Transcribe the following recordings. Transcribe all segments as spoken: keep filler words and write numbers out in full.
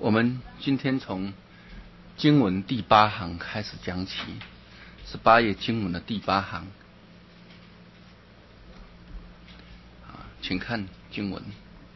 我们今天从经文第八行开始讲起，十八页经文的第八行。啊，请看经文。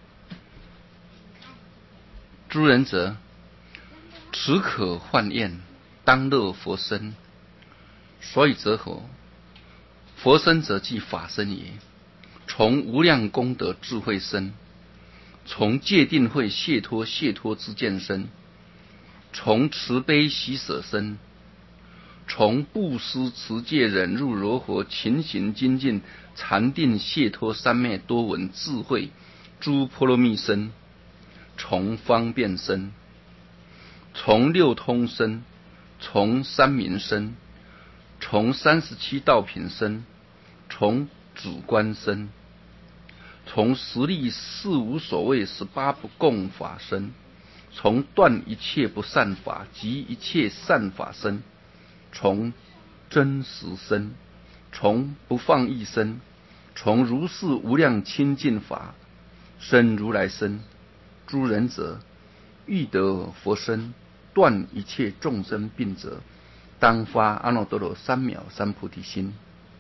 诸人者，此可患厌，当乐佛身。所以则何？佛身则即法身也，从无量功德智慧身，从戒定慧解脱解脱之见身，从慈悲喜舍身，从布施持戒忍辱柔和勤行精进禅定解脱三昧多闻智慧诸波罗蜜身，从方便身，从六通身，从三明身，从三十七道品身，从主观身，从十力四无所谓十八不共法身，从断一切不善法及一切善法身，从真实身，从不放逸身，从如是无量清净法身如来身。诸人者，欲得佛身，断一切众生病者，当发阿耨多罗三藐三菩提心。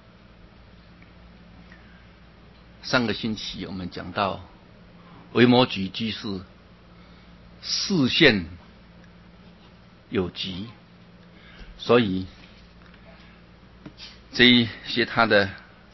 上个星期我们讲到维摩诘居士视线有疾，所以这一些他的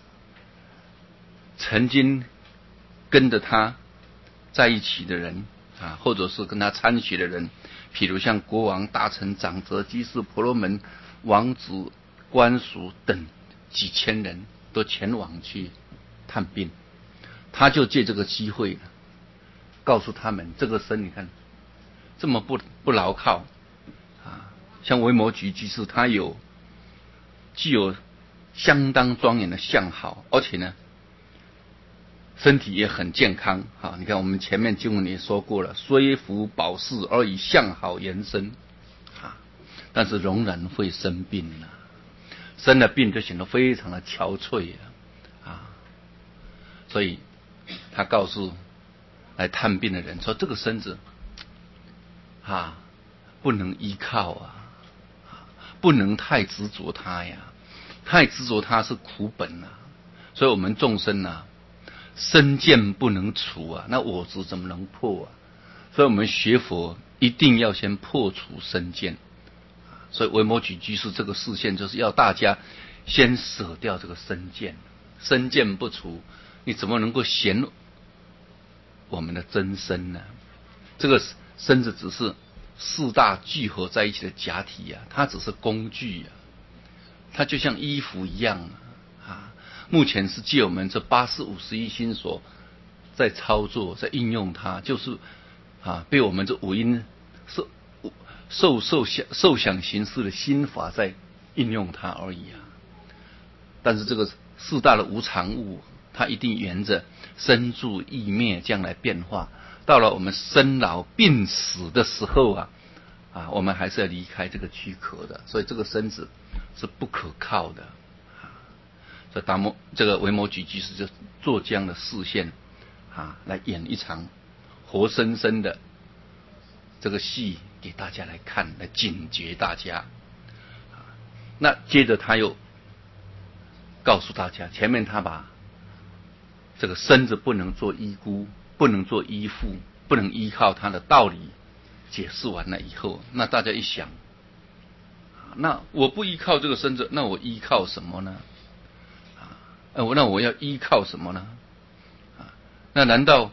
曾经跟着他在一起的人啊，或者是跟他参学的人，譬如像国王、大臣、长者、居士、婆罗门、王子、官属等几千人都前往去探病，他就借这个机会告诉他们，这个身你看这么不不牢靠啊，像维摩诘居士，他有具有相当庄严的相好，而且呢身体也很健康啊！你看我们前面经文也说过了，虽服宝饰而以相好延伸啊，但是仍然会生病啊，生了病就显得非常的憔悴啊，啊所以他告诉来探病的人说，这个身子啊不能依靠啊，不能太执着它呀，太执着它是苦本啊，所以我们众生啊，身见不能除啊，那我执怎么能破啊？所以我们学佛一定要先破除身见。所以维摩诘居士这个示现就是要大家先舍掉这个身见，身见不除，你怎么能够显我们的真身呢？这个身子只是四大聚合在一起的假体啊，它只是工具啊，它就像衣服一样啊。目前是借我们这八识五十一心所在操作，在应用它，就是啊，被我们这五阴受受受想受想行识的心法在应用它而已啊。但是这个四大的无常物，它一定沿着生住异灭这样来变化。到了我们生老病死的时候啊，啊，我们还是要离开这个躯壳的，所以这个身子是不可靠的。所以达摩这个维摩诘居士就做这样的示现啊，来演一场活生生的这个戏给大家来看，来警觉大家。那接着他又告诉大家，前面他把这个身子不能做依孤，不能做依附，不能依靠他的道理解释完了以后，那大家一想，那我不依靠这个身子，那我依靠什么呢？呃，那我要依靠什么呢？啊，那难道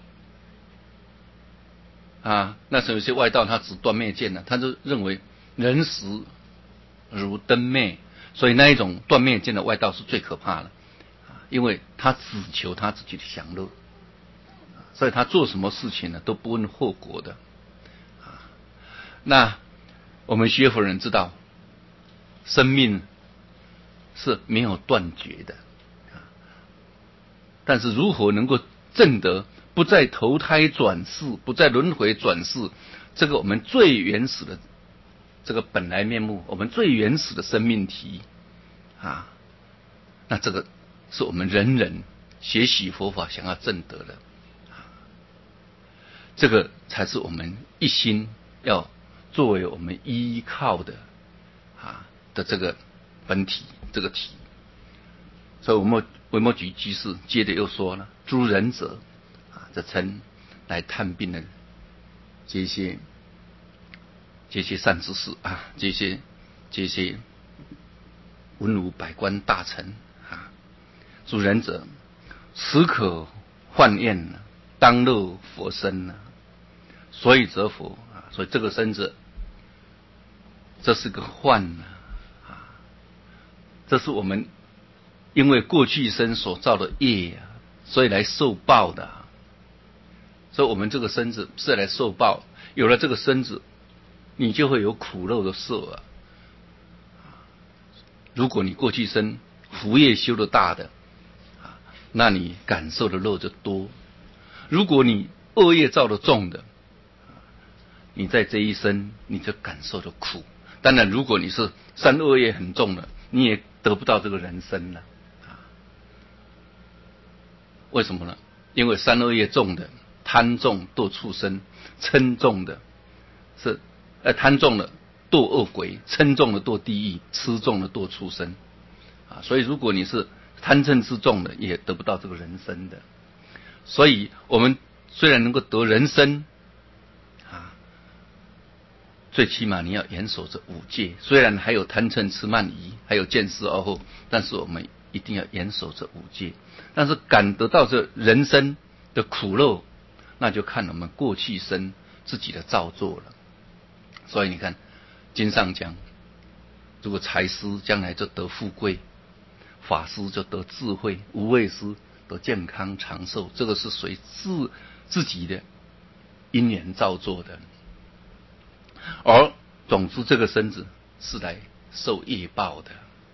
啊，那是有些外道他只断灭见呢，他就认为人死如灯灭，所以那一种断灭见的外道是最可怕的，啊，因为他只求他自己的享乐，所以他做什么事情呢都不问后果的。啊，那我们学佛人知道，生命是没有断绝的。但是如何能够证得不再投胎转世，不再轮回转世，这个我们最原始的这个本来面目，我们最原始的生命体啊，那这个是我们人人学习佛法想要证得的，这个才是我们一心要作为我们依靠的啊的这个本体这个体。所以维摩维摩诘居士接着又说了：诸仁者啊，这称来探病的这些这些善知识啊，这些这些文武百官大臣啊，诸仁者，此可幻验呢，当乐佛身呢。所以则佛啊，所以这个身子，这是个幻呢啊，这是我们因为过去生所造的业啊，所以来受报的、啊。所以我们这个身子是来受报，有了这个身子，你就会有苦乐的受啊。如果你过去生福业修的大的，那你感受的乐就多；如果你恶业造的重的，你在这一生你就感受的苦。当然，如果你是三恶业很重的，你也得不到这个人生了。为什么呢？因为三恶业重的，贪重堕畜生，嗔重的是呃贪重的堕恶鬼，嗔重的堕地狱，痴重的堕畜生啊。所以如果你是贪嗔痴重的，也得不到这个人生的。所以我们虽然能够得人生啊，最起码你要严守这五戒。虽然还有贪嗔痴慢疑，还有见思而后，但是我们一定要严守这五戒。但是感得到这人生的苦乐，那就看我们过去生自己的造作了。所以你看经上讲，如果财师将来就得富贵，法师就得智慧，无畏师得健康长寿，这个是随自自己的因缘造作的。而总之这个身子是来受业报的。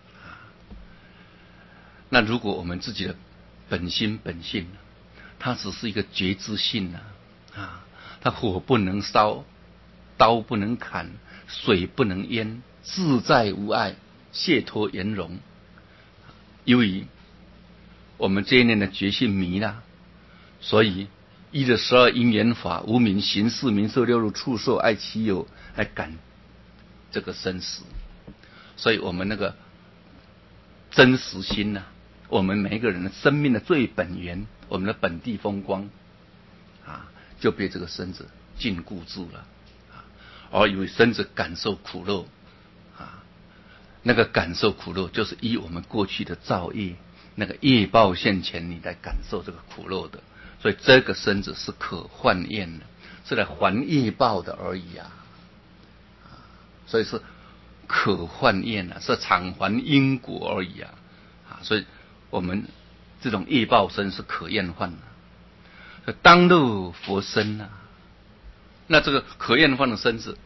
那如果我们自己的本心本性，它只是一个觉知性啊，啊，它火不能烧，刀不能砍，水不能淹，自在无碍，解脱圆融。由于我们这一念的觉性迷了，所以依着十二因缘法，无明、行识、名色、六入、触受、爱其有来感这个生死。所以我们那个真实心啊，我们每一个人的生命的最本源，我们的本地风光啊，就被这个身子禁锢住了啊，而以为身子感受苦乐啊，那个感受苦乐就是依我们过去的造业，那个业报现前，你来感受这个苦乐的。所以这个身子是可幻验的，是来还业报的而已啊，所以是可幻验啊，是偿还因果而已啊。啊，所以我们这种业报身是可验幻的，当乐佛身啊。那这个可验幻的身子，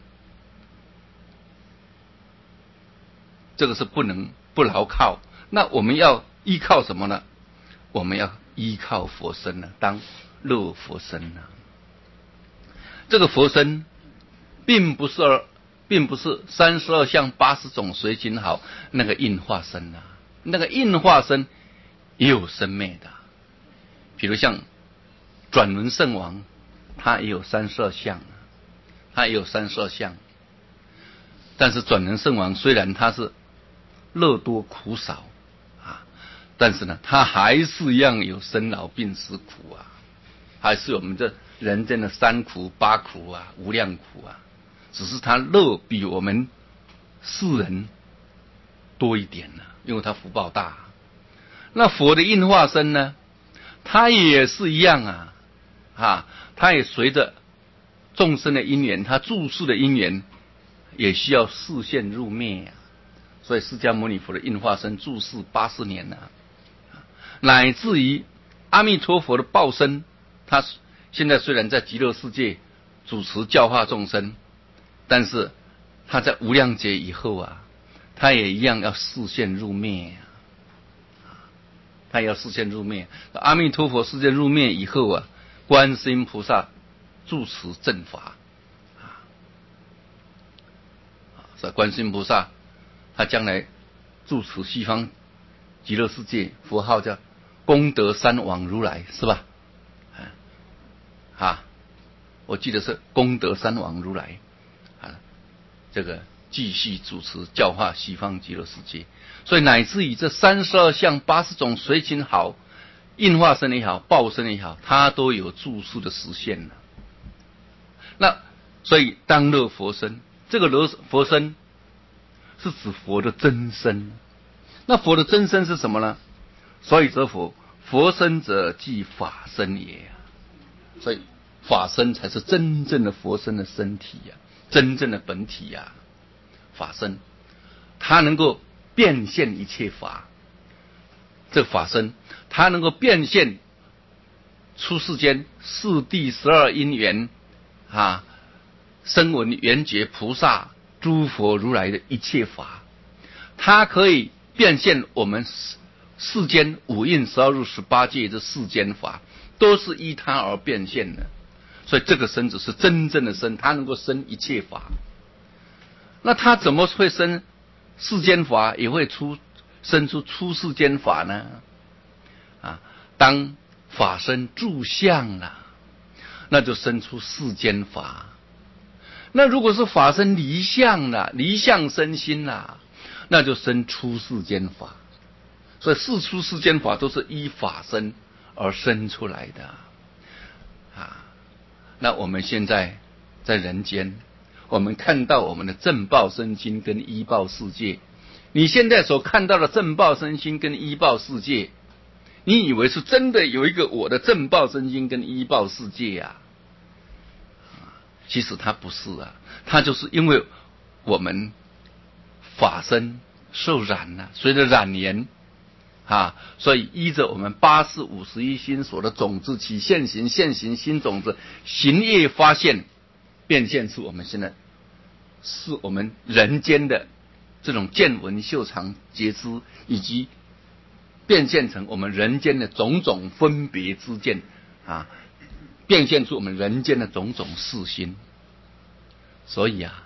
这个是不能不牢靠。那我们要依靠什么呢？我们要依靠佛身呢、啊，当乐佛身呢、啊。这个佛身并不是并不是三十二相八十种随行好那个应化身啊，那个应化身也有生灭的。比如像转轮圣王，他也有三十二相，他也有三十二相。但是转轮圣王虽然他是乐多苦少啊，但是呢，他还是一样有生老病死苦啊，还是我们这人间的三苦八苦啊，无量苦啊。只是他乐比我们世人多一点呢、啊，因为他福报大。那佛的应化身呢，他也是一样啊，啊，他也随着众生的因缘，他住世的因缘，也需要示现入灭啊。所以释迦牟尼佛的应化身住世八十年呢、啊，乃至于阿弥陀佛的报身，他现在虽然在极乐世界主持教化众生，但是他在无量劫以后啊，他也一样要示现入灭啊，他也要示现入灭。阿弥陀佛示现入灭以后啊，观世音菩萨住持正法啊，所以观世音菩萨他将来住持西方极乐世界，佛号叫功德三王如来，是吧？啊，我记得是功德三王如来这个继续主持教化西方极乐世界。所以乃至于这三十二相八十种随情好，应化身也好，报身也好，它都有住宿的实现了。那所以当乐佛身，这个乐佛身是指佛的真身。那佛的真身是什么呢？所以则佛，佛身者即法身也。所以法身才是真正的佛身的身体呀、啊，真正的本体呀、啊。法身，它能够变现一切法。这个法身，它能够变现出世间四谛十二因缘啊，声闻缘觉菩萨诸佛如来的一切法，它可以变现我们世间五蕴十二入十八界的世间法，都是依它而变现的。所以这个身子是真正的身，它能够生一切法。那它怎么会生世间法，也会出生出出世间法呢？啊，当法身住相了，那就生出世间法。那如果是法身离相了，离相生心了，那就生出世间法。所以四出世间法都是依法身而生出来的啊。那我们现在在人间，我们看到我们的正报身心跟依报世界，你现在所看到的正报身心跟依报世界，你以为是真的有一个我的正报身心跟依报世界啊？其实它不是啊，它就是因为我们法身受染了，随着染缘啊，所以依着我们八识五十一心所的种子起现行，现行新种子行业发现，变现出我们现在是我们人间的这种见闻嗅尝觉知，以及变现成我们人间的种种分别之见啊，变现出我们人间的种种事心。所以啊，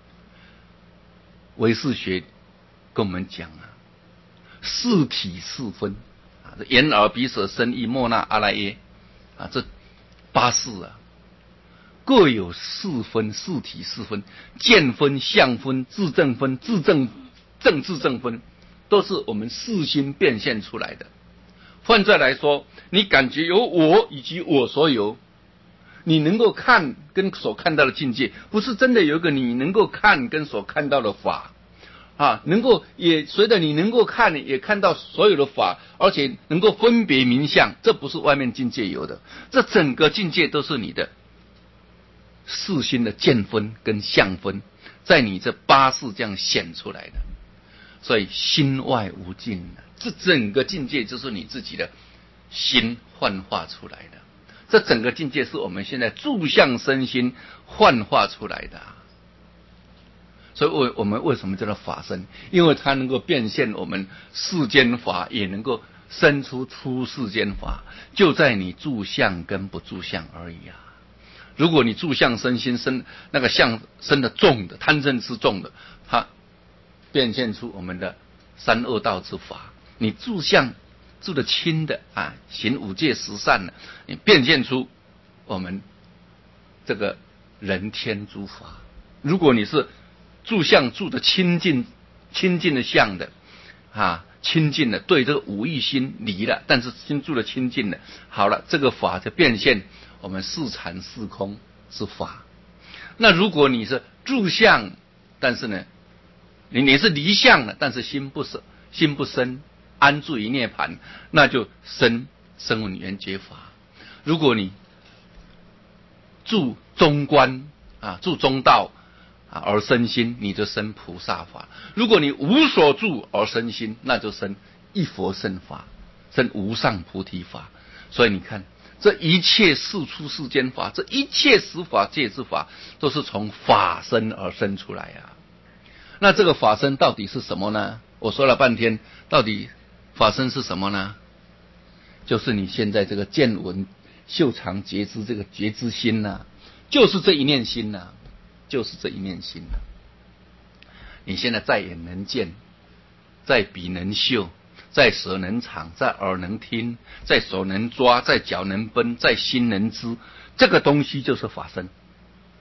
唯识学跟我们讲啊，四体四分啊，这眼耳鼻舌身意莫那阿赖耶啊，这八识啊，各有四分，四体四分，见分、相分、自证分、自证正自证分，都是我们四心变现出来的。换再来说，你感觉有我以及我所有，你能够看跟所看到的境界，不是真的有一个你能够看跟所看到的法啊，能够也随着你能够看也看到所有的法，而且能够分别名相，这不是外面境界有的，这整个境界都是你的四心的见分跟相分，在你这八识这样显出来的。所以心外无境，这整个境界就是你自己的心幻化出来的。这整个境界是我们现在住相身心幻化出来的。所以我我们为什么叫做法身？因为它能够变现我们世间法，也能够生出出世间法，就在你住相跟不住相而已啊。如果你住相身心生那个相生的重的贪嗔痴重的，它变现出我们的三恶道之法；你住相住的轻的啊，行五戒十善的，你变现出我们这个人天诸法。如果你是住相住的清净清净的相的啊，清净的，对这个五欲心离了，但是心住的清净的，好了，这个法就变现我们四禅四空之法。那如果你是住相，但是呢，你你是离相的，但是心不生心不生安住于涅槃，那就生声闻缘觉法。如果你住中观啊，住中道啊而生心，你就生菩萨法。如果你无所住而生心，那就生一佛乘法，生无上菩提法。所以你看，这一切世出世间法，这一切十法界之法，都是从法身而生出来啊。那这个法身到底是什么呢？我说了半天，到底法身是什么呢？就是你现在这个见闻嗅尝觉知这个觉知心呐、啊，就是这一念心呐、啊，就是这一念心呐、啊。你现在在眼能见，在鼻能嗅，在舌能尝，在耳能听，在手能抓，在脚能奔，在心能知，这个东西就是法身。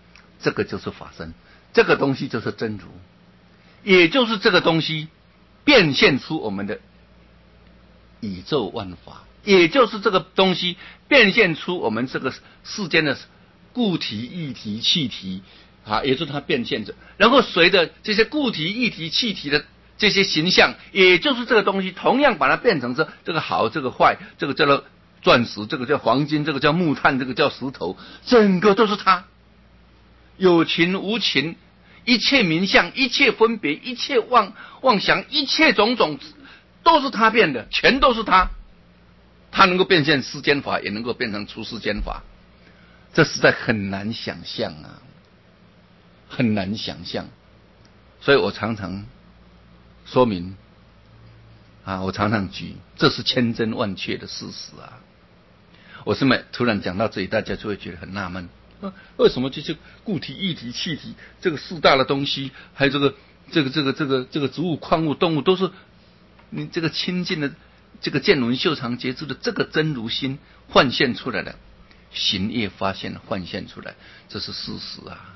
这个就是法身，这个东西就是真如，也就是这个东西变现出我们的宇宙万法，也就是这个东西变现出我们这个世间的固体、液体、气体啊，也就是它变现着，然后随着这些固体、液体、气体的这些形象，也就是这个东西，同样把它变成这这个好，这个坏，这个叫做钻石，这个叫黄金，这个叫木炭，这个叫石头，整个都是它，有情无情，一切名相，一切分别，一切妄妄想，一切种种，都是它变的，全都是它。它能够变现世间法，也能够变成出世间法，这实在很难想象啊，很难想象。所以我常常说明啊，我常常举，这是千真万确的事实啊。我是每突然讲到这里，大家就会觉得很纳闷，啊，为什么这些固体、液体、气体这个四大的东西，还有这个这个这个这个这个植物、矿物、动物，都是你这个清净的这个见闻嗅尝觉知的这个真如心幻现出来的，行业发现幻现出来，这是事实啊。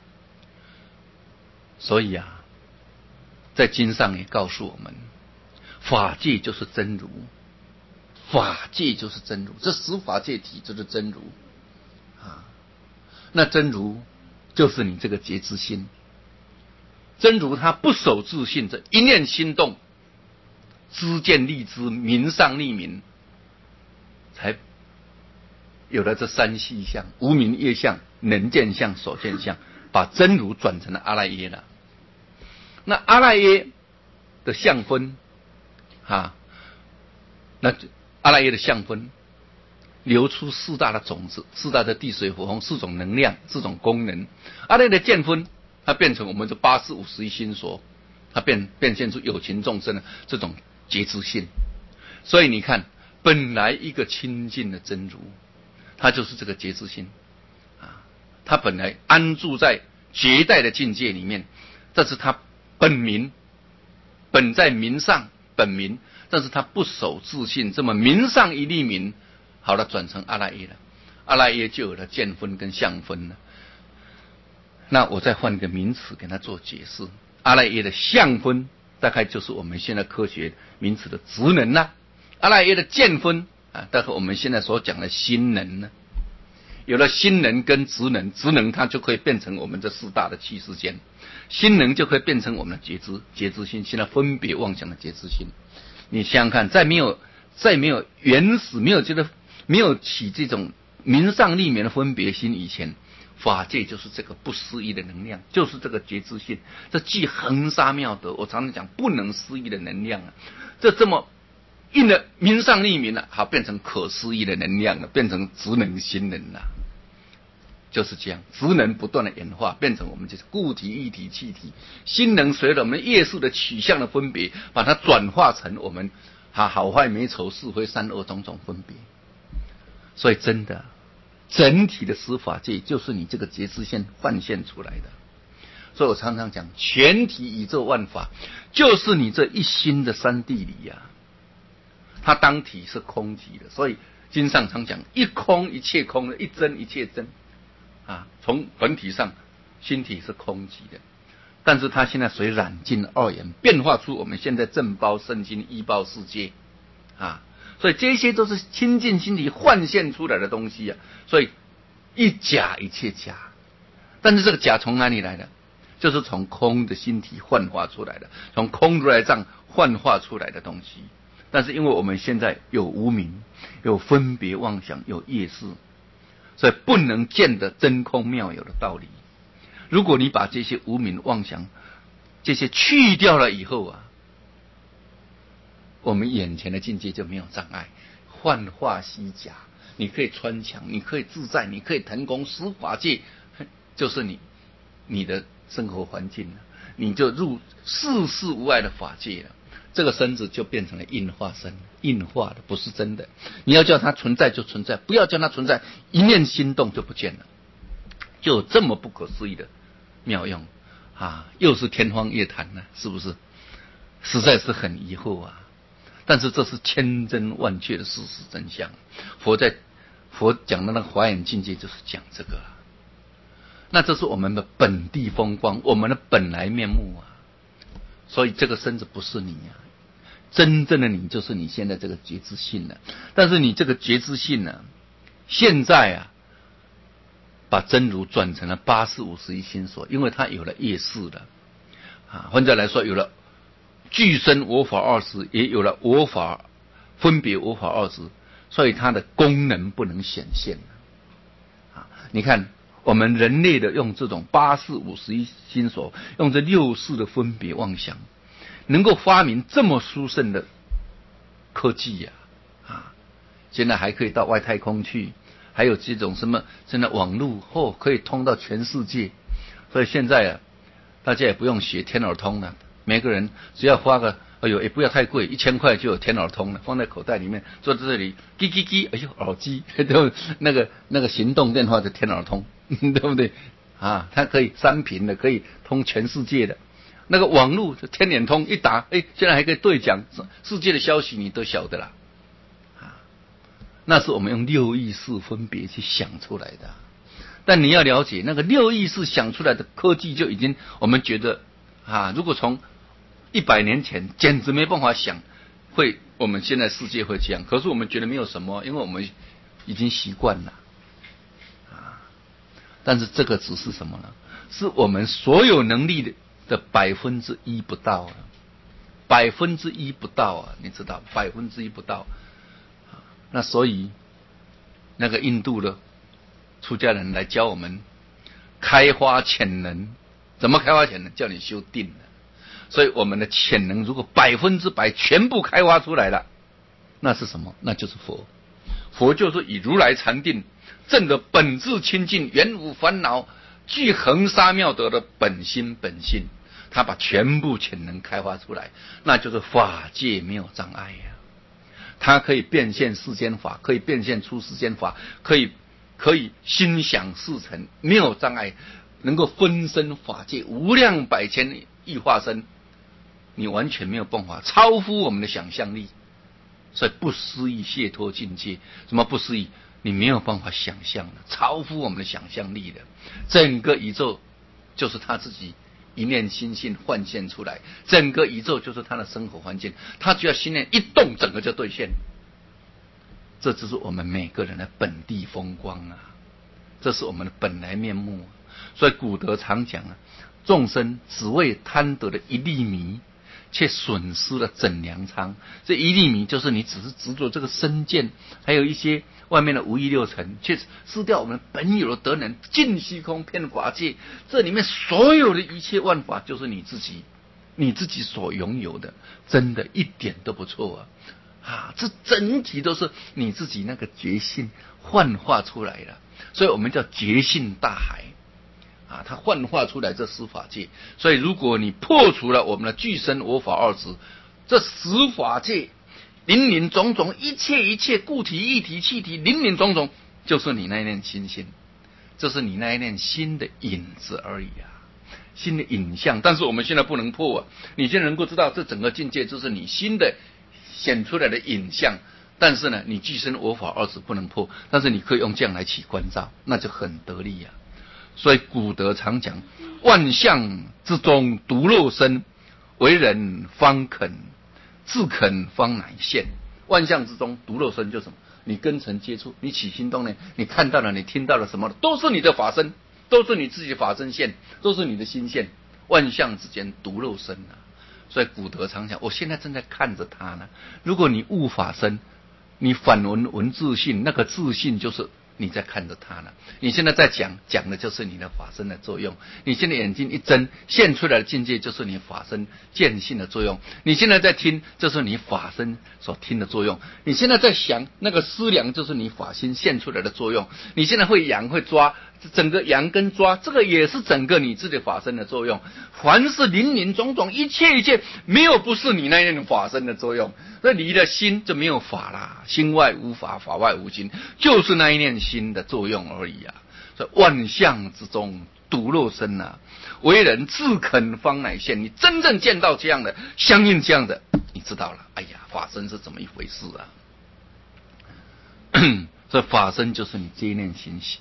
所以啊，在经上也告诉我们，法界就是真如，法界就是真如，这十法界体就是真如啊。那真如就是你这个觉知心，真如它不守自性，这一念心动，知见立知，名上立名，才有了这三细相：无明业相、能见相、所见相，把真如转成了阿赖耶了。那阿赖耶的相分啊，那阿赖耶的相分流出四大的种子，四大的地水火风，四种能量，四种功能。阿赖耶的见分，它变成我们这八识五十一心所，它变变现出有情众生的这种觉知性。所以你看，本来一个清净的真如，它就是这个觉知心啊，它本来安住在绝代的境界里面，这是它本名，本在名上本名，但是它不守自性，这么名上一立名，好了，转成阿赖耶了，阿赖耶就有了见分跟相分了。那我再换个名词给它做解释，阿赖耶的相分大概就是我们现在科学名词的职能啦、啊，阿赖耶的见分啊，大概我们现在所讲的心能呢。有了心能跟职能，职能它就可以变成我们这四大的气世间，心能就可以变成我们的觉知，觉知心，现在分别妄想的觉知心。你想想看，在没有在没有原始没有觉得没有起这种名上立名的分别心以前，法界就是这个不思议的能量，就是这个觉知性，这既恒沙妙德，我常常讲不能思议的能量啊，这这么印了名上立名了，好变成可思议的能量了，变成职能心能了，就是这样，职能不断的演化，变成我们就是固体、液体、气体，心能随着我们业数的取向的分别，把它转化成我们啊好坏美丑是非善恶种种分别。所以真的，整体的十法界就是你这个觉知线幻现出来的。所以我常常讲，全体宇宙万法就是你这一心的三谛里呀、啊。它当体是空寂的，所以经上常讲一空一切空，一真一切真啊。从本体上，心体是空寂的，但是它现在随染净二元变化出我们现在正报圣经依报世界啊。所以这些都是清净心体幻现出来的东西啊。所以一假一切假，但是这个假从哪里来的？就是从空的心体幻化出来的，从空如来藏幻化出来的东西。但是因为我们现在有无明，有分别妄想，有业识，所以不能见得真空妙有的道理。如果你把这些无明妄想这些去掉了以后啊，我们眼前的境界就没有障碍，幻化虚假，你可以穿墙，你可以自在，你可以腾空，十法界就是你你的生活环境了，你就入世事无碍的法界了。这个身子就变成了应化身，应化的不是真的。你要叫它存在就存在，不要叫它存在，一念心动就不见了，就有这么不可思议的妙用啊！又是天方夜谭呢、啊，是不是？实在是很疑惑啊！但是这是千真万确的事实真相。佛在佛讲的那个华严境界就是讲这个、啊。 那这是我们的本地风光，我们的本来面目啊。所以这个身子不是你啊，真正的你就是你现在这个觉知性了。但是你这个觉知性呢，现在啊，把真如转成了八识五十一心所，因为它有了业识了啊。换句来说，有了具身我法二识，也有了我法分别我法二识，所以它的功能不能显现啊。你看我们人类的用这种八识五十一心所，用这六识的分别妄想，能够发明这么殊胜的科技呀 啊, 啊！现在还可以到外太空去，还有这种什么现在网络哦，可以通到全世界。所以现在啊，大家也不用学天耳通了，每个人只要花个哎呦也不要太贵，一千块就有天耳通了，放在口袋里面，坐在这里叽叽叽，哎呦耳机，对那个那个行动电话的天耳通，对不对啊？它可以三屏的，可以通全世界的。那个网络天眼通一打，哎，现在还可以对讲世界的消息，你都晓得啦。啊，那是我们用六意识分别去想出来的。但你要了解，那个六意识想出来的科技就已经，我们觉得啊，如果从一百年前，简直没办法想，会我们现在世界会这样。可是我们觉得没有什么，因为我们已经习惯了。啊，但是这个只是什么呢？是我们所有能力的。的百分之一不到啊，百分之一不到啊，你知道，百分之一不到。那所以那个印度的出家人来教我们开发潜能，怎么开发潜能？叫你修定了。所以我们的潜能如果百分之百全部开发出来了，那是什么？那就是佛。佛就是以如来禅定证得本自清净，原无烦恼。具恒沙妙德的本心本性，他把全部潜能开发出来，那就是法界没有障碍呀、啊。他可以变现世间法，可以变现出世间法，可以可以心想事成，没有障碍，能够分身法界无量百千亿化身，你完全没有办法超乎我们的想象力。所以不思议解脱境界，什么不思议？你没有办法想象的，超乎我们的想象力的。整个宇宙就是他自己一念心性幻现出来，整个宇宙就是他的生活环境，他只要心念一动，整个就兑现。这就是我们每个人的本地风光啊，这是我们的本来面目、啊。所以古德常讲啊，众生只为贪得的一粒米，却损失了整粮仓。这一粒米就是你只是执着这个身见，还有一些外面的无欲六尘，却失掉我们本有的德能，尽虚空遍法界。这里面所有的一切万法，就是你自己，你自己所拥有的，真的一点都不错啊！啊，这整体都是你自己那个觉性幻化出来的，所以我们叫觉性大海。啊，它幻化出来这十法界，所以如果你破除了我们的具身我法二执，这十法界林林总总，一切一切固体液体气体林林总总，就是你那一念心性，这是你那一念心的影子而已啊，心的影像。但是我们现在不能破啊，你现在能够知道这整个境界就是你心的显出来的影像，但是呢，你具身我法二执不能破，但是你可以用这样来起观照，那就很得力啊。所以古德常讲，万象之中独肉身，为人方肯，自肯方乃现。万象之中独肉身就是什么？你跟尘接触，你起心动念，你看到了，你听到了什么，都是你的法身，都是你自己的法身现，都是你的心现。万象之间独肉身啊！所以古德常讲，我现在正在看着它呢。如果你悟法身，你反闻闻自性，那个自性就是你在看着它呢。你现在在讲，讲的就是你的法身的作用。你现在眼睛一睁，现出来的境界就是你法身见性的作用。你现在在听，就是你法身所听的作用。你现在在想，那个思量就是你法心现出来的作用。你现在会扬会抓，整个扬跟抓，这个也是整个你自己法身的作用。凡是林林总总，一切一切，没有不是你那一念法身的作用。那你的心就没有法啦，心外无法，法外无心，就是那一念心的作用而已啊。所以万象之中独肉身啊，为人自肯方乃现。你真正见到这样的，相应这样的，你知道了，哎呀，法身是怎么一回事啊？所以法身就是你这一念心，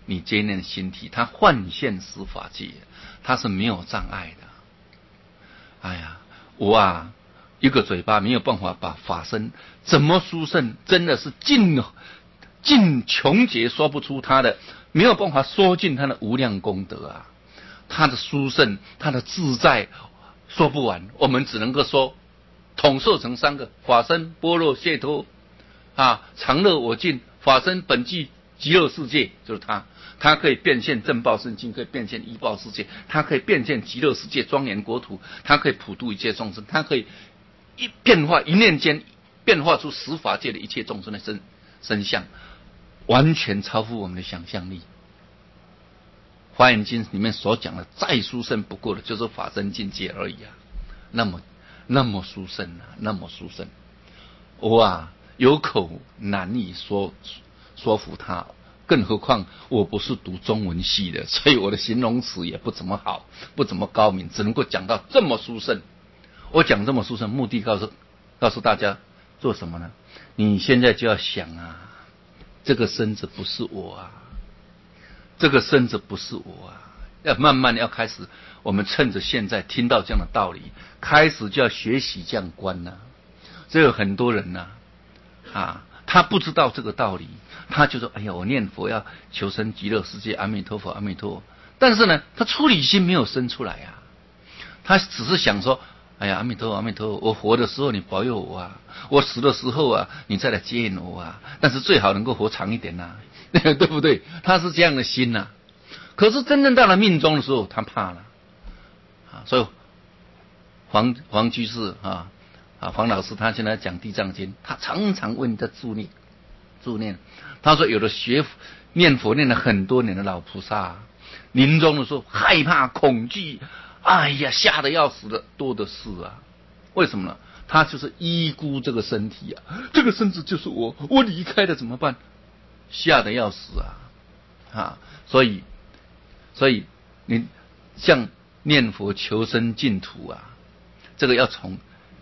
你接念心体，它幻现十法界，它是没有障碍的。哎呀，我啊，一个嘴巴没有办法把法身怎么殊胜，真的是尽尽穷劫说不出它的，没有办法说尽它的无量功德啊，它的殊胜，它的自在，说不完。我们只能够说，统摄成三个：法身、般若、解脱啊，常乐我净。法身本具极乐世界，就是它，它可以变现正报身经，可以变现依报世界，它可以变现极乐世界庄严国土，它可以普度一切众生，它可以一变化一念间变化出十法界的一切众生的身身相，完全超乎我们的想象力。华严经里面所讲的再殊胜不过的，就是法身境界而已啊，那么那么殊胜啊，那么殊胜，我啊有口难以说说服他，更何况我不是读中文系的，所以我的形容词也不怎么好，不怎么高明，只能够讲到这么殊胜。我讲这么殊胜，目的告诉告诉大家做什么呢？你现在就要想啊，这个身子不是我啊，这个身子不是我啊，要慢慢要开始，我们趁着现在听到这样的道理，开始就要学习这样观呐、啊。这有很多人呐、啊，啊，他不知道这个道理，他就说：“哎呀，我念佛要求生极乐世界，阿弥陀佛，阿弥陀佛。”但是呢，他出离心没有生出来啊，他只是想说：“哎呀，阿弥陀佛，阿弥陀佛，我活的时候你保佑我啊，我死的时候啊，你再来接引我啊。但是最好能够活长一点呐、啊，对不对？”他是这样的心呐、啊。可是真正到了命中的时候，他怕了啊。所以黄黄居士啊。啊，黄老师他现在讲地藏经，他常常为你在助念，助念。他说，有的学念佛念了很多年的老菩萨、啊，临终的时候害怕、恐惧，哎呀，吓得要死的多的是啊。为什么呢？他就是依孤这个身体啊，这个身子就是我，我离开了怎么办？吓得要死啊！啊，所以，所以你像念佛求生净土啊，这个要从。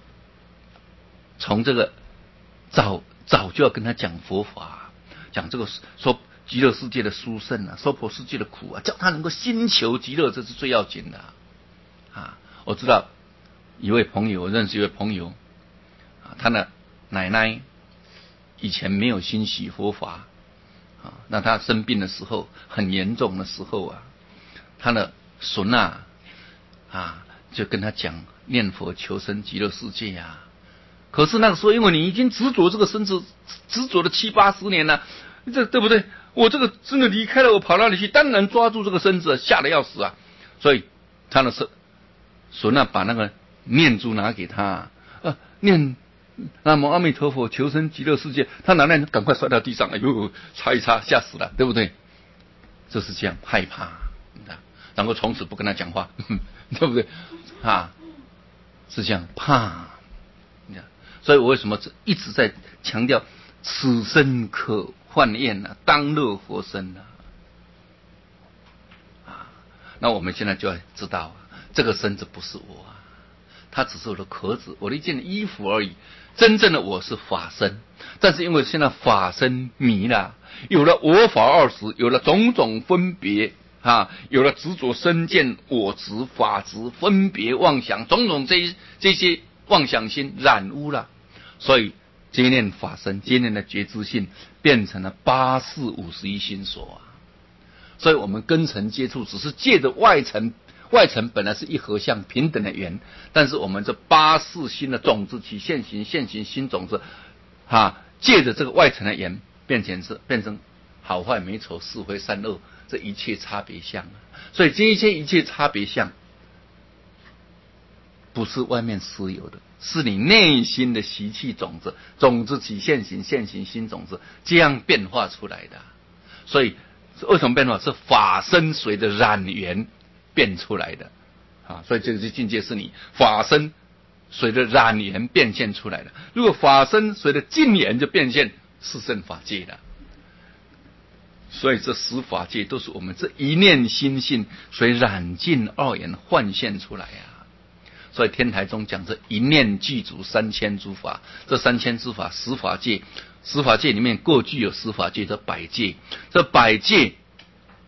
从这个早早就要跟他讲佛法，讲这个说极乐世界的殊胜啊，娑婆世界的苦啊，叫他能够心求极乐，这是最要紧的 啊, 啊。我知道一位朋友，我认识一位朋友啊，他的奶奶以前没有欣喜佛法啊，那他生病的时候很严重的时候啊，他的孙啊啊就跟他讲念佛求生极乐世界啊。可是那个时候，因为你已经执着这个身子，执着了七八十年了，这对不对？我这个真的离开了，我跑哪里去？当然抓住这个身子，吓得要死啊！所以他的孙孙啊，把那个念珠拿给他，啊，念南无阿弥陀佛，求生极乐世界。他拿来赶快摔到地上，哎呦，擦一擦，吓死了，对不对？就是这样害怕，然后从此不跟他讲话，对不对？啊，是这样怕。所以我为什么一直在强调此生可幻验啊，当乐佛身啊？啊，那我们现在就要知道，这个身子不是我啊，它只是我的壳子，我的一件衣服而已。真正的我是法身，但是因为现在法身迷了，有了我法二十，有了种种分别啊，有了执着身见我执法执分别妄想，种种这这些妄想心染污了。所以接念法身，接念的觉知性变成了八四五十一心所啊。所以我们根尘接触只是借着外尘，外尘本来是一合相平等的缘，但是我们这八四心的种子起现行，现行心种子啊，借着这个外尘的缘，变成是变成好坏美丑是非善恶这一切差别相啊。所以这一切一切差别相，不是外面私有的，是你内心的习气种子，种子起现行，现行心种子，这样变化出来的。所以为什么变化？是法身随着染缘变出来的啊！所以这个境界是你法身随着染缘变现出来的。如果法身随着净缘就变现是圣法界的。所以这十法界都是我们这一念心性随染净二缘幻现出来啊。所以天台宗讲这一念具足三千诸法，这三千诸法十法界，十法界里面过具有十法界的百界，这百界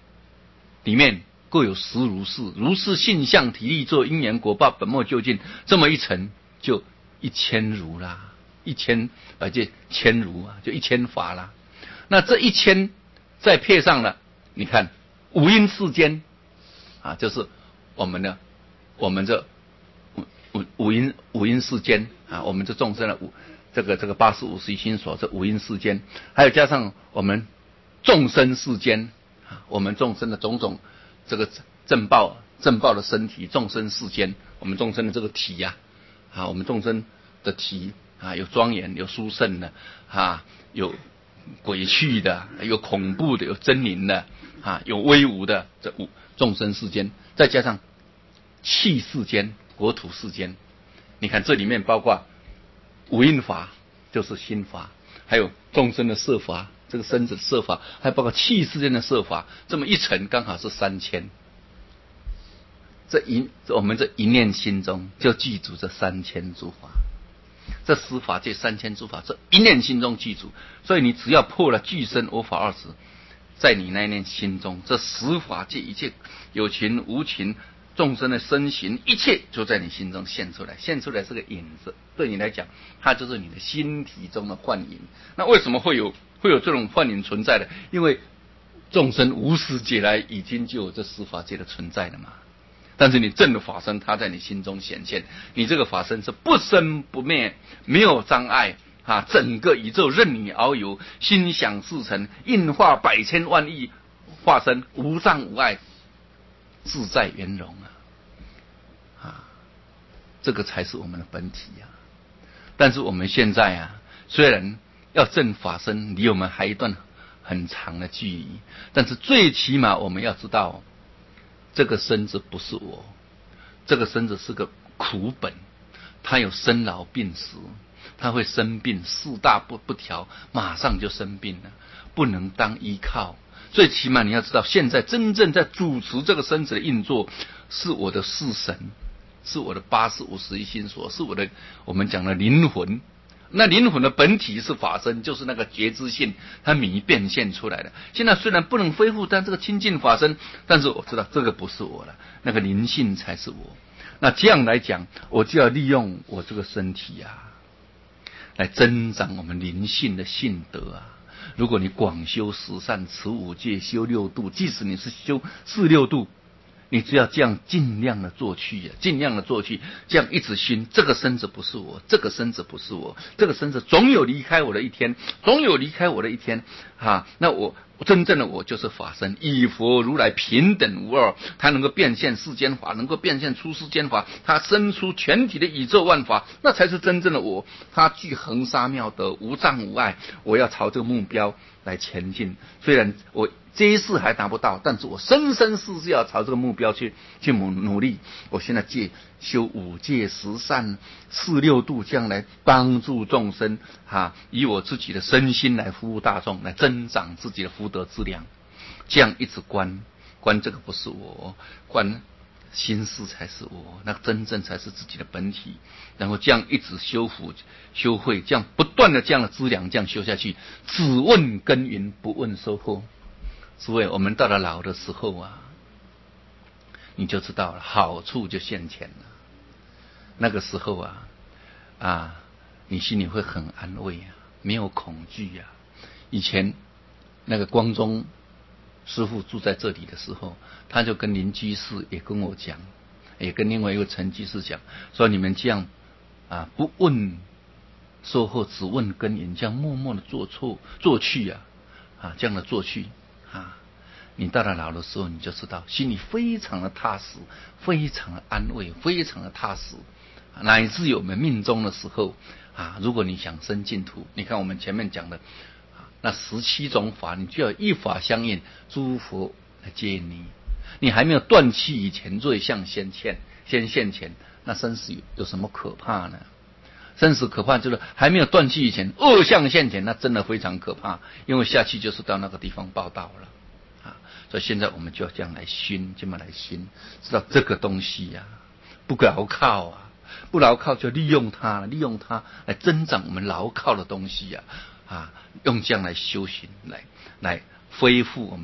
里面各有十如是，如是性相体力作因缘果报本末究竟，这么一层就一千如啦，一千啊就千如啊，就一千法啦。那这一千再配上了，你看五阴世间啊，就是我们的我们这五五五阴五阴世间啊，我们这众生的五这个这个八十五十一心所，这五阴世间，还有加上我们众生世间啊，我们众生的种种这个正报正报的身体，众生世间，我们众生的这个体呀、啊，啊，我们众生的体啊，有庄严，有殊胜的啊，有诡谲的，有恐怖的，有狰狞的啊，有威武的，这五众生世间，再加上气世间、国土世间，你看这里面包括五蕴法，就是心法，还有众生的色法，这个身子的色法，还包括气世间的色法，这么一层刚好是三千。这一我们这一念心中就记住这三千诸法。这十法界三千诸法，这一念心中记住，所以你只要破了具身我法二执，在你那一念心中，这十法界一切有情无情众生的身形，一切就在你心中现出来，现出来是个影子，对你来讲，它就是你的心体中的幻影。那为什么会有会有这种幻影存在的？因为众生无始劫来已经就有这十法界的存在了嘛。但是你证的法身，它在你心中显现，你这个法身是不生不灭，没有障碍啊！整个宇宙任你遨游，心想事成，应化百千万亿化身，无障无碍，自在圆融啊！啊，这个才是我们的本体啊！但是我们现在啊，虽然要证法身，离我们还一段很长的距离，但是最起码我们要知道。这个身子不是我，这个身子是个苦本，它有生老病死，它会生病，四大不不调，马上就生病了，不能当依靠。最起码你要知道，现在真正在主持这个身子的运作，是我的四神，是我的八十五十一心所，是我的我们讲的灵魂。那灵魂的本体是法身，就是那个觉知性，它迷变现出来的。现在虽然不能恢复但这个清净法身，但是我知道这个不是我了，那个灵性才是我。那这样来讲，我就要利用我这个身体啊，来增长我们灵性的性德啊。如果你广修十善、持五戒、修六度，即使你是修四六度，你只要这样尽量的做去呀、啊，尽量的做去，这样一直熏。这个身子不是我，这个身子不是我，这个身子总有离开我的一天，总有离开我的一天啊！那我真正的我就是法身，以佛如来平等无二，它能够变现世间法，能够变现出世间法，它生出全体的宇宙万法，那才是真正的我。它具恒沙妙德，无障无碍。我要朝这个目标来前进，虽然我这一世还达不到，但是我生生世世要朝这个目标去去努努力。我现在戒修五戒十善四六度，这样来帮助众生啊，以我自己的身心来服务大众，来增长自己的福德资粮。这样一直观观这个不是我，观心事才是我，那真正才是自己的本体。然后这样一直修福修慧，这样不断的这样的资粮，这样修下去，只问耕耘不问收获。所以我们到了老的时候啊，你就知道了，好处就现前了。那个时候啊，啊，你心里会很安慰啊，没有恐惧啊。以前那个光宗师父住在这里的时候，他就跟林居士也跟我讲，也跟另外一个陈居士讲，说你们这样啊，不问收获，只问耕耘，这样默默的做错做去啊，啊，这样的做去。啊，你到了老的时候，你就知道心里非常的踏实，非常的安慰，非常的踏实，乃至于我们命中的时候啊，如果你想生净土，你看我们前面讲的啊，那十七种法，你就要一法相应，诸佛来接引你。你还没有断气以前，瑞相先现，先现前，那生死有有什么可怕呢？生死可怕就是还没有断气以前，恶相现前，那真的非常可怕，因为下去就是到那个地方报道了啊！所以现在我们就要这样来熏，这么来熏，知道这个东西呀、啊，不牢靠啊，不牢靠就利用它，利用它来增长我们牢靠的东西呀、啊，啊，用这样来修行，来来恢复我们的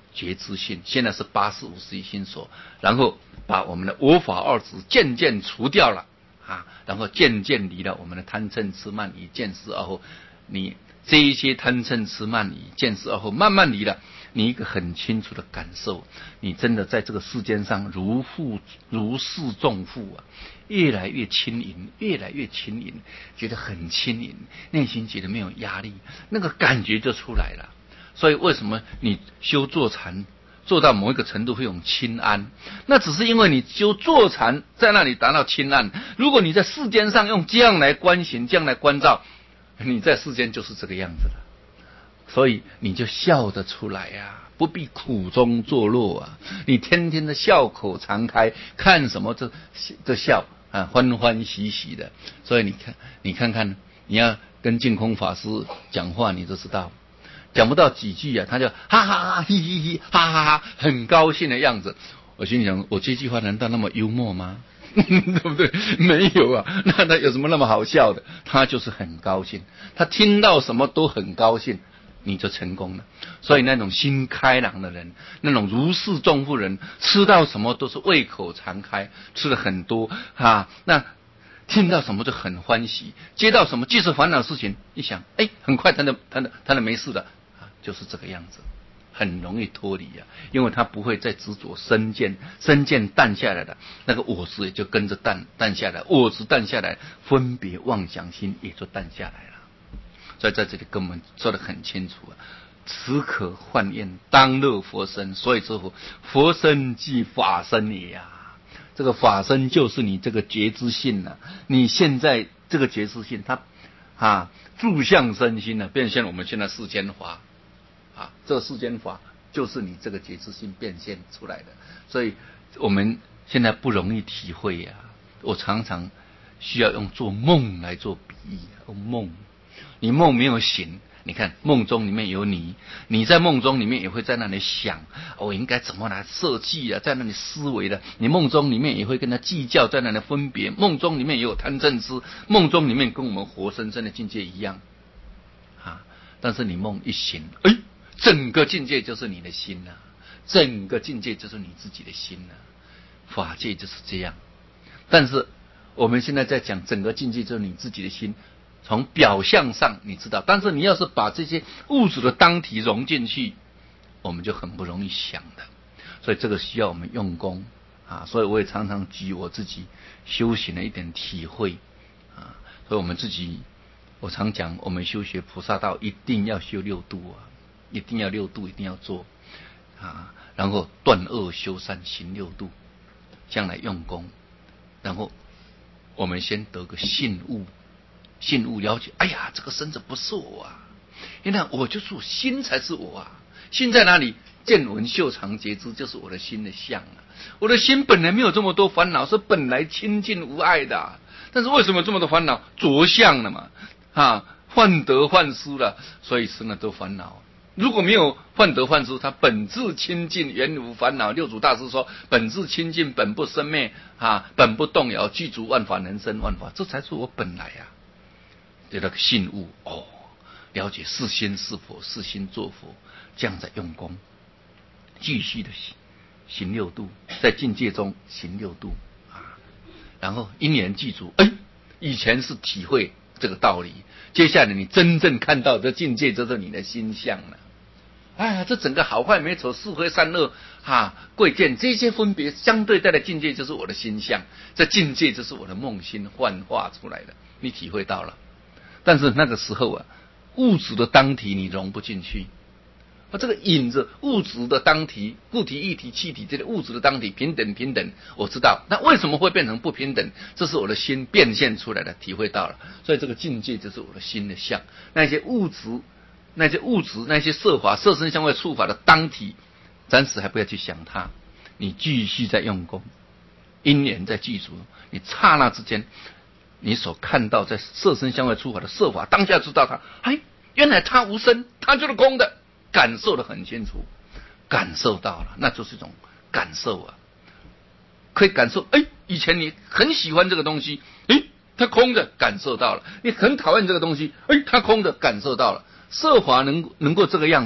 觉知性，现在是八识五十一心所，然后把我们的我法二执渐渐除掉了啊，然后渐渐离了我们的贪嗔痴慢疑见思二后，你这一些贪嗔痴慢疑见思二后慢慢离了，你一个很清楚的感受，你真的在这个世间上如负如释重负啊，越来越轻盈，越来越轻盈，觉得很轻盈，内心觉得没有压力，那个感觉就出来了。所以为什么你修坐禅做到某一个程度会有轻安，那只是因为你修坐禅在那里达到轻安。如果你在世间上用这样来观行，这样来关照，你在世间就是这个样子了，所以你就笑得出来呀、啊，不必苦中作乐啊，你天天的笑口常开，看什么都都笑啊，欢欢喜喜的。所以你看，你看看，你要跟净空法师讲话，你就知道。讲不到几句啊，他就哈哈哈嘻嘻嘻哈哈哈，很高兴的样子。我心想，我这句话难道那么幽默吗？对不对？没有啊，那他有什么那么好笑的？他就是很高兴，他听到什么都很高兴，你就成功了。所以那种心开朗的人，那种如释重负人，吃到什么都是胃口常开，吃了很多啊，那听到什么就很欢喜，接到什么即使烦恼的事情，一想，哎，很快他的他的他的没事了。就是这个样子，很容易脱离啊，因为他不会再执着身见，身见淡下来了，那个我执也就跟着淡淡下来，我执淡下来，分别妄想心也就淡下来了。所以在这里跟我们说得很清楚啊，此可幻验，当乐佛身。所以说佛身即法身也呀、啊，这个法身就是你这个觉知性啊，你现在这个觉知性，它啊住相身心呢、啊，变现我们现在世间法。啊，这个世间法就是你这个觉知性变现出来的，所以我们现在不容易体会呀、啊。我常常需要用做梦来做比喻，用梦，你梦没有醒，你看梦中里面有你，你在梦中里面也会在那里想，我、哦、应该怎么来设计啊，在那里思维的，你梦中里面也会跟他计较，在那里分别，梦中里面也有贪嗔痴，梦中里面跟我们活生生的境界一样啊。但是你梦一醒，哎。整个境界就是你的心啊，整个境界就是你自己的心啊，法界就是这样。但是我们现在在讲整个境界就是你自己的心，从表象上你知道，但是你要是把这些物质的当体融进去，我们就很不容易想的。所以这个需要我们用功啊。所以我也常常举我自己修行的一点体会啊。所以我们自己，我常讲，我们修学菩萨道一定要修六度啊。一定要六度，一定要做啊！然后断恶修善，行六度，将来用功。然后我们先得个信悟，信悟了解。哎呀，这个身子不是我啊！原来我就是我，心才是我啊！心在哪里？见闻嗅尝觉知，就是我的心的相啊！我的心本来没有这么多烦恼，是本来清净无碍的、啊。但是为什么这么多烦恼？着相了嘛，啊，患得患失了，所以生了都烦恼。如果没有患得患失，他本质清净，原无烦恼。六祖大师说，本质清净，本不生灭啊，本不动摇，具足万法，能生万法，这才是我本来啊。这个信悟哦，了解是心是佛，是心做佛，这样在用功，继续的行行六度，在境界中行六度啊，然后因缘具足，哎，以前是体会这个道理，接下来你真正看到这境界，就是你的心相了。哎呀，这整个好坏美丑是非善恶啊贵贱这些分别相对待的境界，就是我的心相。这境界就是我的梦心幻化出来的，你体会到了。但是那个时候啊，物质的当体你融不进去。啊，这个引着物质的当体，固体、液体、气体这些物质的当体平等平等，我知道。那为什么会变成不平等？这是我的心变现出来的，体会到了。所以这个境界就是我的心的相。那些物质。那些物质、那些色法、色身相位触法的当体，暂时还不要去想它，你继续在用功，因缘在具足，你刹那之间，你所看到在色身相位触法的色法，当下知道它，哎，原来它无生，它就是空的，感受得很清楚，感受到了，那就是一种感受啊，可以感受，哎，以前你很喜欢这个东西，哎，它空的，感受到了；你很讨厌这个东西，哎，它空的，感受到了。色法能能够这个样子，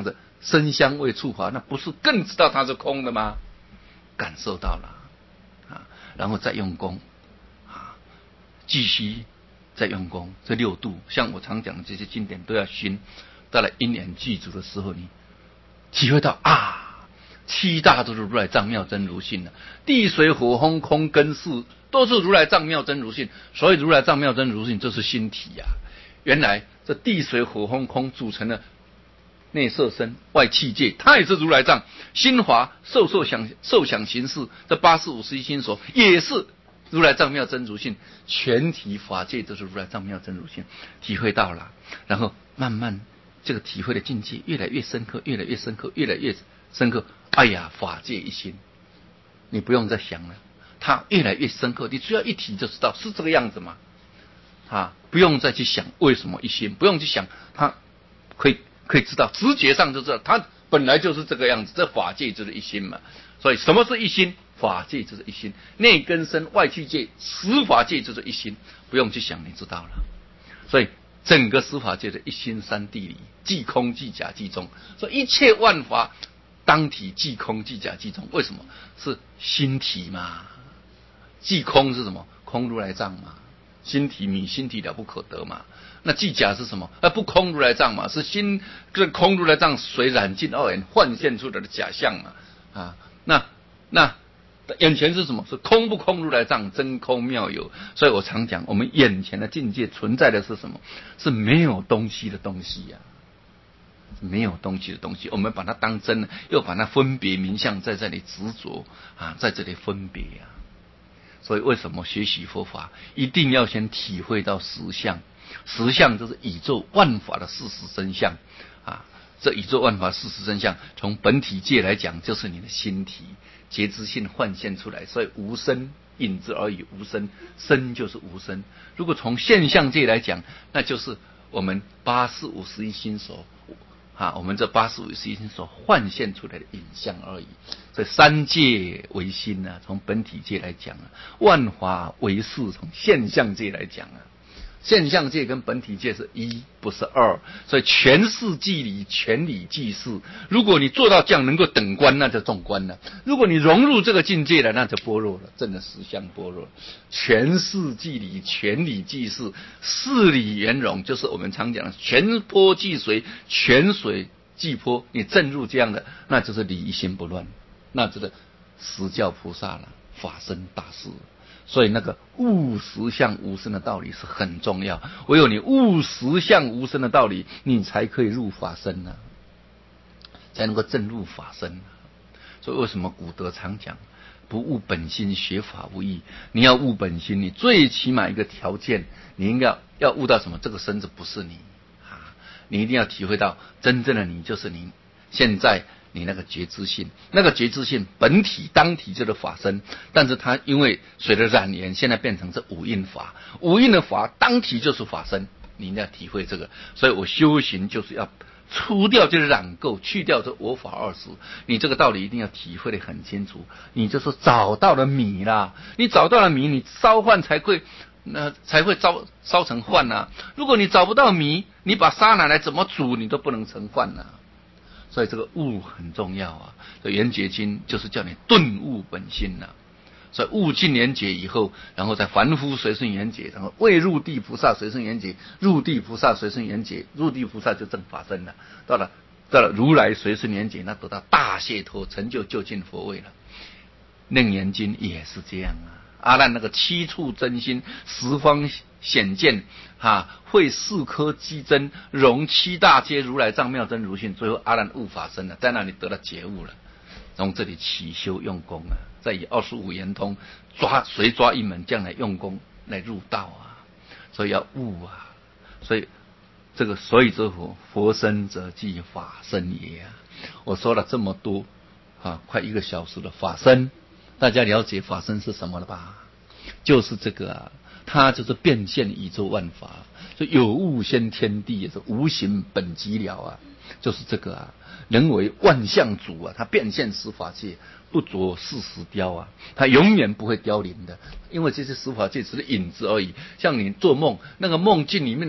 声香味触法，那不是更知道它是空的吗？感受到了啊，然后再用功啊，继续再用功。这六度，像我常讲的这些经典都要熏，到了因缘具足的时候，你体会到啊，七大都是如来藏妙真如性的，地水火风空根识都是如来藏妙真如性，所以如来藏妙真如性就是心体呀、啊。原来这地水火风空组成了内色身外气界，它也是如来藏心华受受想受想行识，这八四五十一心所也是如来藏妙真如性，全体法界都是如来藏妙真如性，体会到了，然后慢慢这个体会的境界越来越深刻，越来越深刻，越来越深刻。哎呀，法界一心，你不用再想了，它越来越深刻，你只要一提就知道是这个样子嘛。啊，不用再去想为什么一心，不用去想，它可以可以知道，直觉上就知道，它本来就是这个样子。这法界就是一心嘛。所以什么是一心？法界就是一心，内根身外气界十法界就是一心，不用去想，你知道了。所以整个十法界的一心三谛理，即空即假即中，所以一切万法当体即空即假即中。为什么？是心体嘛。即空是什么？空如来藏嘛。心体迷，心体了不可得嘛。那即假是什么？啊，不空如来藏嘛，是心这空如来藏随染尽二缘幻现出来的假象嘛。啊，那那眼前是什么？是空不空如来藏，真空妙有。所以我常讲，我们眼前的境界存在的是什么？是没有东西的东西呀、啊，没有东西的东西。我们把它当真，又把它分别名相在这里执着啊，在这里分别啊。所以为什么学习佛法一定要先体会到实相？实相就是宇宙万法的事实真相啊！这宇宙万法事实真相，从本体界来讲，就是你的心体觉知性幻现出来。所以无生引之而已，无生，生就是无生。如果从现象界来讲，那就是我们八四五十一心所啊，我们这八十五十一心所幻现出来的影像而已。所以三界为心啊，从本体界来讲啊；万法为事，从现象界来讲啊。现象界跟本体界是一，不是二，所以全事即理，全理即事。如果你做到这样能够等观，那就中观了；如果你融入这个境界了，那就般若了，真的实相般若。全事即理，全理即事，事理圆融，就是我们常讲的全波即水，全水即波。你正入这样的，那就是理一心不乱，那就是实教菩萨了，法身大事。所以那个悟实相无生的道理是很重要，唯有你悟实相无生的道理，你才可以入法身啊，才能够正入法身啊。所以为什么古德常讲不悟本心学法无益？你要悟本心，你最起码一个条件，你应该要悟到什么？这个身子不是你啊，你一定要体会到真正的你就是你现在你那个觉知性，那个觉知性本体当体就是法身，但是它因为随着染缘，现在变成这五蕴法，五蕴的法当体就是法身，你一定要体会这个。所以我修行就是要除掉这染垢，去掉这我法二识，你这个道理一定要体会得很清楚。你就是找到了米啦，你找到了米，你烧饭才会那才会烧烧成饭啊。如果你找不到米，你把沙拿来怎么煮，你都不能成饭啊。所以这个悟很重要啊！这圆觉经就是叫你顿悟本心呐、啊。所以悟尽圆觉以后，然后再凡夫随顺圆觉，然后未入地菩萨随顺圆觉，入地菩萨随顺圆觉，入地菩萨就证法身了。到了到了如来随顺圆觉，那得到大解脱，成就究竟佛位了。楞严经也是这样啊。阿难那个七处真心，十方显见啊，会四颗机真，容七大皆如来藏妙真如性，最后阿难悟法身了，在那里得了觉悟了。从这里起修用功啊，再以二十五圆通抓随抓一门，将来用功来入道啊，所以要悟啊。所以这个所以之佛佛身则即法身也啊。我说了这么多啊，快一个小时的法身。大家了解法身是什么了吧？就是这个啊，它就是变现宇宙万法，所以有物先天地，也是无形本寂了啊，就是这个啊。人为万象主啊，它变现十法界，不着世时雕啊，它永远不会凋零的，因为这些十法界只是影子而已。像你做梦，那个梦境里面的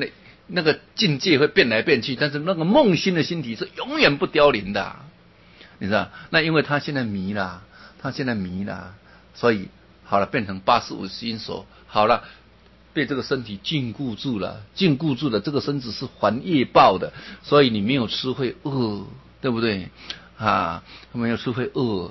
那个境界会变来变去，但是那个梦心的心体是永远不凋零的、啊，你知道？那因为他现在迷了，他现在迷了，所以好了，变成八十五心所，好了。被这个身体禁锢住了，禁锢住了，这个身子是还业报的，所以你没有吃会饿，对不对？啊，没有吃会饿，